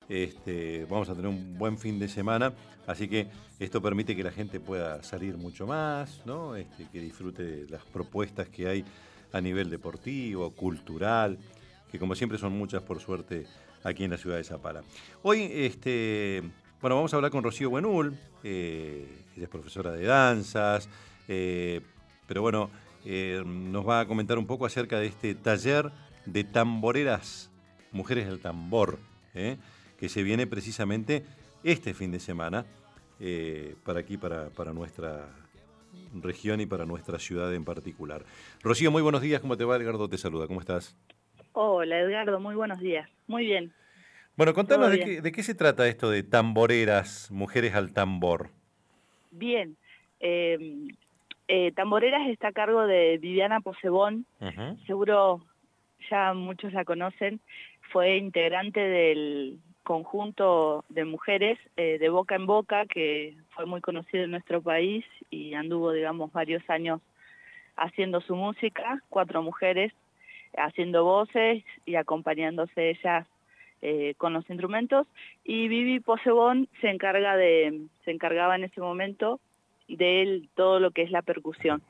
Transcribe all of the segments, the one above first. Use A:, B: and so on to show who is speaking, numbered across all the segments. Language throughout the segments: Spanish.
A: Vamos a tener un buen fin de semana, así que esto permite que la gente pueda salir mucho más, ¿no? Que disfrute de las propuestas que hay a nivel deportivo, cultural, que como siempre son muchas por suerte aquí en la ciudad de Zapala. Hoy, bueno, vamos a hablar con Rocío Buenul, ella es profesora de danzas, pero bueno, nos va a comentar un poco acerca de este taller de tamboreras, mujeres del tambor, ¿eh? Que se viene precisamente este fin de semana para aquí, para nuestra región y para nuestra ciudad en particular. Rocío, muy buenos días, ¿cómo te va? Edgardo te saluda, ¿cómo estás?
B: Hola Edgardo, muy buenos días. Muy bien,
A: Bueno,
B: todo
A: contanos
B: bien.
A: de qué se trata esto de tamboreras, mujeres al tambor.
B: Bien. Eh, Tamboreras está a cargo de Viviana Posebón.
A: Ujú.
B: Seguro ya muchos la conocen. Fue integrante del conjunto de mujeres de Boca en Boca, que fue muy conocido en nuestro país y anduvo, digamos, varios años haciendo su música. 4 mujeres haciendo voces y acompañándose ellas con los instrumentos, y Vivi Posebón se encargaba en ese momento de todo lo que es la percusión.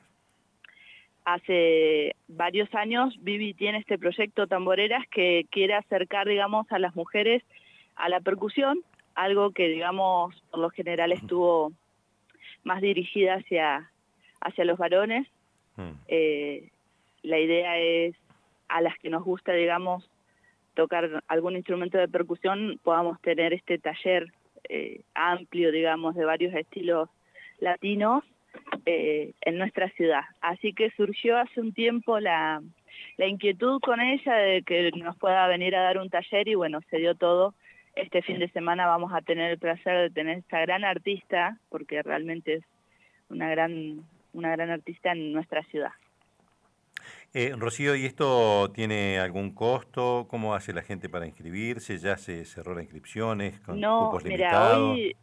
B: Hace varios años Vivi tiene este proyecto Tamboreras que quiere acercar, digamos, a las mujeres a la percusión, algo que, digamos, por lo general estuvo más dirigida hacia los varones.
A: Mm.
B: Eh, la idea es a las que nos gusta, digamos, tocar algún instrumento de percusión, podamos tener este taller amplio, digamos, de varios estilos latinos en nuestra ciudad. Así que surgió hace un tiempo la inquietud con ella de que nos pueda venir a dar un taller y bueno, se dio todo. Este fin de semana vamos a tener el placer de tener esta gran artista, porque realmente es una gran artista en nuestra ciudad.
A: Rocío, ¿y esto tiene algún costo? ¿Cómo hace la gente para inscribirse? ¿Ya se cerró las inscripciones con
B: No,
A: cupos
B: mira,
A: limitados?
B: hoy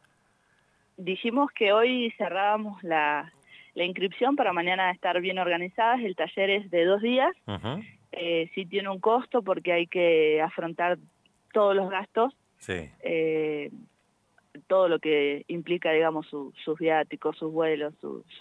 B: dijimos que hoy cerrábamos la inscripción para mañana estar bien organizadas. El taller es de 2 días.
A: Ujú.
B: Sí tiene un costo porque hay que afrontar todos los gastos,
A: Sí.
B: eh, todo lo que implica, digamos, sus viáticos, sus vuelos,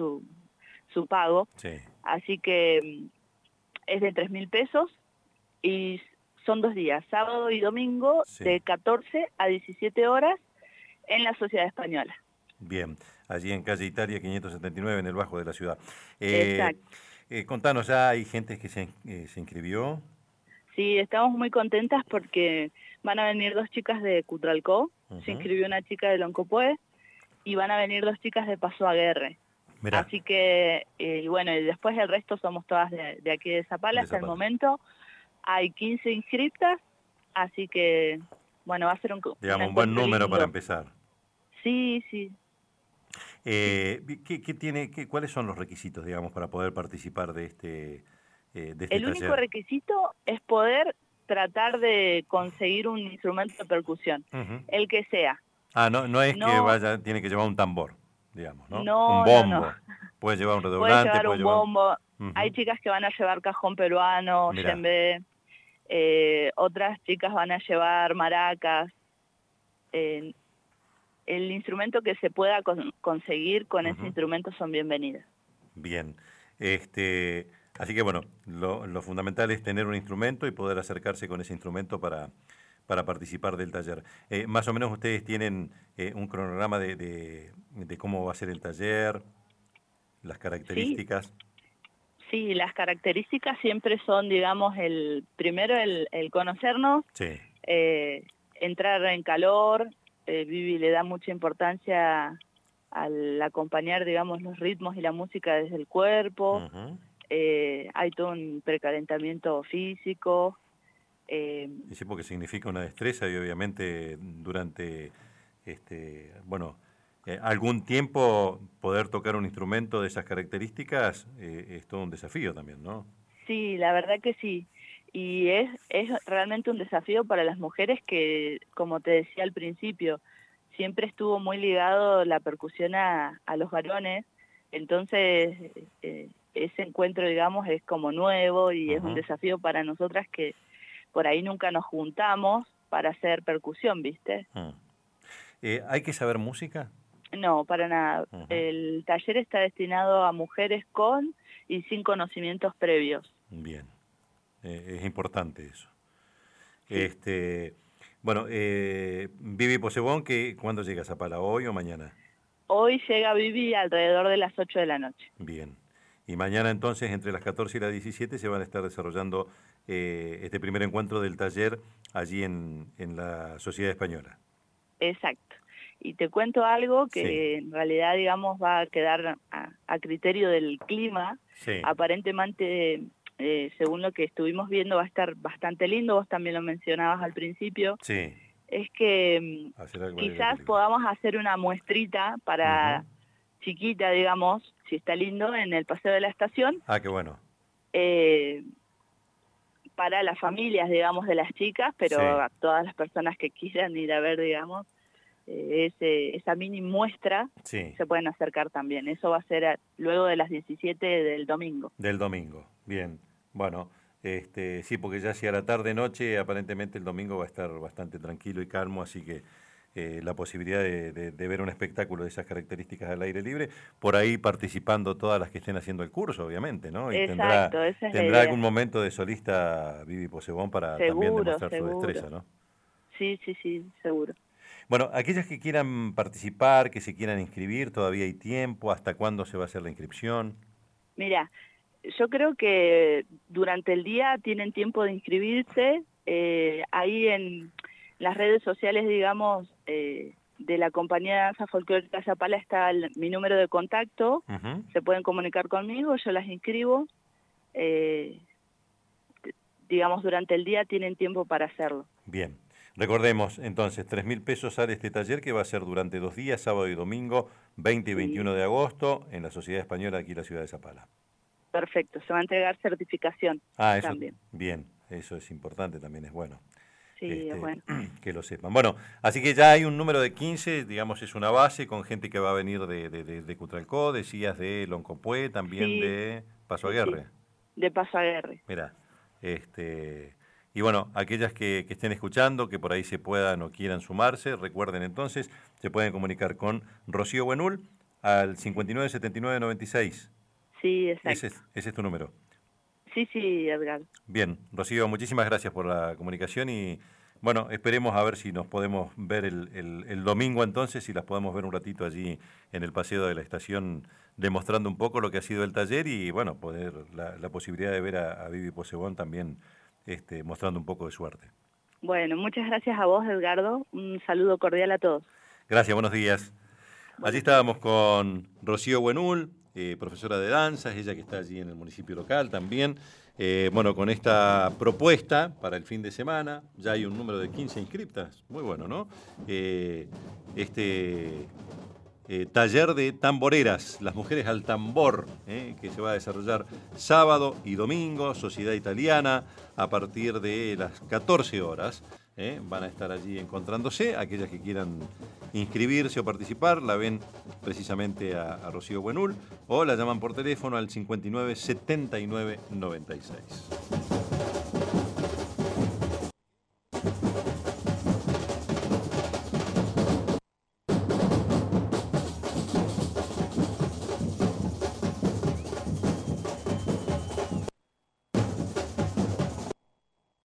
B: su pago.
A: Sí.
B: Así que es de 3.000 pesos y son 2 días, sábado y domingo,
A: Sí.
B: de 14 a 17 horas en la Sociedad Española.
A: Bien, allí en calle Italia 579, en el Bajo de la ciudad. Eh,
B: Exacto.
A: Contanos, ¿ya hay gente que se inscribió?
B: Sí, estamos muy contentas porque van a venir 2 chicas de Cutralcó, se
A: Ujú.
B: inscribió una chica de Loncopué y van a venir 2 chicas de Paso Aguerre.
A: Mirá,
B: Así que, y bueno, y después el resto somos todas de aquí de Zapala.
A: de
B: Hasta el
A: Zapala.
B: momento hay 15 inscriptas, así que, bueno, va a ser un
A: Digamos, un buen
B: encuentro
A: número para
B: lindo.
A: empezar.
B: Sí, sí, sí.
A: ¿Cuáles son los requisitos, digamos, para poder participar de este
B: El único
A: taller?
B: requisito es poder tratar de conseguir un instrumento de percusión,
A: Ujú.
B: el que sea.
A: Ah, no, no es que
B: No,
A: vaya, tiene que llevar un tambor, digamos, ¿no? Un
B: no, no, no.
A: bombo. Puede llevar un
B: Puede
A: redoblante,
B: llevar
A: puede
B: un
A: llevar...
B: bombo. Hay
A: Ujú.
B: chicas que van a llevar cajón peruano,
A: Mirá.
B: djembe, otras chicas van a llevar maracas. eh, el instrumento que se pueda conseguir con ese
A: Ujú.
B: instrumento son bienvenidas.
A: Bien. Así que bueno, lo fundamental es tener un instrumento y poder acercarse con ese instrumento para participar del taller. Más o menos ustedes tienen un cronograma de cómo va a ser el taller, las
B: Sí,
A: características.
B: sí, las características siempre son, digamos, primero el conocernos,
A: Sí.
B: entrar en calor. Vivi le da mucha importancia al acompañar, digamos, los ritmos y la música desde el cuerpo.
A: Ujú.
B: Hay todo un precalentamiento físico. eh,
A: Y sí, porque significa una destreza y obviamente durante, bueno, algún tiempo poder tocar un instrumento de esas características es todo un desafío también, ¿no?
B: sí, la verdad que sí. Y es realmente un desafío para las mujeres que, como te decía al principio, siempre estuvo muy ligado la percusión a los varones. Entonces, ese encuentro, digamos, es como nuevo y es un
A: Ujú.
B: desafío para nosotras que por ahí nunca nos juntamos. para hacer percusión, ¿viste?
A: ¿Hay que saber música?
B: No, para nada.
A: Uh-huh.
B: El taller está destinado a mujeres con y sin conocimientos previos.
A: Bien, es importante eso.
B: Sí.
A: Bueno, Vivi Posebón, ¿cuándo llega a Zapala? ¿Hoy o mañana?
B: Hoy llega Vivi alrededor de las 8 de la noche.
A: Bien. Y mañana entonces, entre las 14 y las 17, se van a estar desarrollando este primer encuentro del taller allí en la Sociedad Española.
B: Exacto. Y te cuento algo que
A: Sí.
B: en realidad, digamos, va a quedar a criterio del clima.
A: Sí.
B: Aparentemente, según lo que estuvimos viendo, va a estar bastante lindo. Vos también lo mencionabas al principio.
A: Sí.
B: Es que quizás podamos hacer una muestrita para chiquita, digamos, si está lindo, en el Paseo de la Estación.
A: Ah, qué bueno.
B: Para las familias, digamos, de las chicas, pero
A: Sí.
B: a todas las personas que quieran ir a ver, digamos, esa mini muestra,
A: sí.
B: se pueden acercar también. Eso va a ser luego de las 17 del domingo.
A: Del domingo, bien. Bueno, sí, porque ya hacia la tarde-noche, aparentemente el domingo va a estar bastante tranquilo y calmo, así que la posibilidad de ver un espectáculo de esas características al aire libre, por ahí participando todas las que estén haciendo el curso, obviamente, ¿no? Y
B: Exacto, esa es la
A: tendrá
B: idea.
A: algún momento de solista Vivi Posebón para también demostrar su destreza, ¿no?
B: Sí, seguro.
A: Bueno, aquellas que quieran participar, que se quieran inscribir, todavía hay tiempo. ¿Hasta cuándo se va a hacer la inscripción?
B: Mira, yo creo que durante el día tienen tiempo de inscribirse. Ahí en las redes sociales, digamos, de la compañía de danza folclórica Zapala está mi número de contacto. Se pueden comunicar conmigo, yo las inscribo. Digamos, durante el día tienen tiempo para hacerlo.
A: Bien. Recordemos, entonces, 3.000 pesos sale este taller que va a ser durante 2 días, sábado y domingo, 20 y 21 de agosto, en la Sociedad Española, aquí en la ciudad de Zapala.
B: Perfecto, se va a entregar certificación
A: eso
B: también.
A: Bien, eso es importante, también es bueno.
B: Sí, es bueno.
A: Que lo sepan. Bueno, así que ya hay un número de 15, digamos, es una base con gente que va a venir de Cutralcó, decías de Loncopué, también
B: sí,
A: de Paso Aguerre.
B: Sí, de Paso Aguerre.
A: Mira, y bueno, aquellas que estén escuchando, que por ahí se puedan o quieran sumarse, recuerden entonces, se pueden comunicar con Rocío Buenul al 597996.
B: Sí, exacto.
A: Ese es tu número.
B: Sí, Edgar.
A: Bien, Rocío, muchísimas gracias por la comunicación y bueno, esperemos a ver si nos podemos ver el domingo entonces, si las podemos ver un ratito allí en el paseo de la estación, demostrando un poco lo que ha sido el taller y bueno, poder la posibilidad de ver a Vivi Posebón también mostrando un poco de suerte.
B: Bueno, muchas gracias a vos, Edgardo. Un saludo cordial a todos.
A: Gracias, buenos días. Allí estábamos con Rocío Buenul, profesora de danzas, ella que está allí en el municipio local también. Bueno, con esta propuesta para el fin de semana, ya hay un número de 15 inscriptas, muy bueno, ¿no? Taller de tamboreras, las mujeres al tambor, que se va a desarrollar sábado y domingo, Sociedad Italiana, a partir de las 14 horas. Van a estar allí encontrándose, aquellas que quieran inscribirse o participar, la ven precisamente a Rocío Buenul o la llaman por teléfono al 59 79 96.